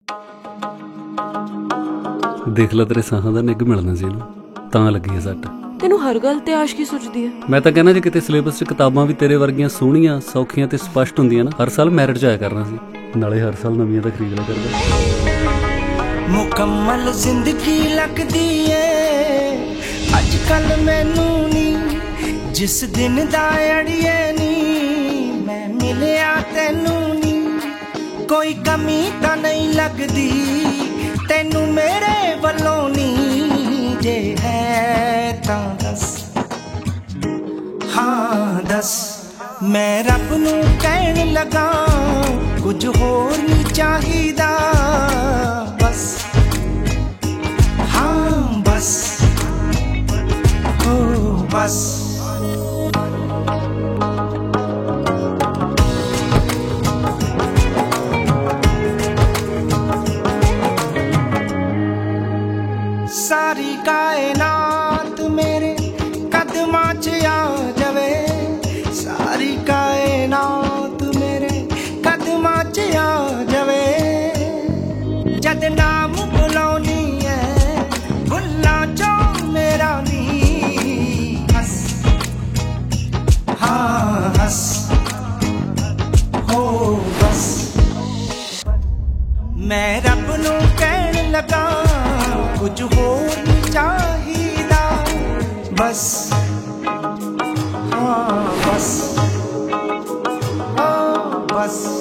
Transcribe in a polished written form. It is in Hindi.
देख ला तेरे साहां दा निग मिलना सी ना तां लगी है सट। तेनू हर गल ते आशकी सुझदी है। मैं तां कहना जे किते सिलेबस च किताबां भी तेरे वर्गियां सोहणियां सौखियां ते स्पष्ट हुंदियां ना, हर साल मैरिट च आया करना सी, नाले हर साल नवियां तां खरीद लिया करदा। मुकम्मल जिंदगी लगदी है अजकल मैनू नी, जिस दिन दा अड़िए नी मैं मिलिया तैनू नी, कोई कमी तां नहीं लगदी तैनू मेरे वल्लों नी, जे है तां दस, हाँ दस। मैं रब नू कहण लगा कुछ होर नहीं चाहिदा, बस हाँ बस हो बस। सारी कायनात मेरे कदमां च आ जावे, सारी कायनात मेरे कदमां च आ जावे, जद नाम बुलानी है भुल्लां चो मेरा नी, हस हाँ हस हो बस। मैं रब नू कहण लगा कुछ होर नहीं चाहिदा, बस हाँ बस हाँ बस।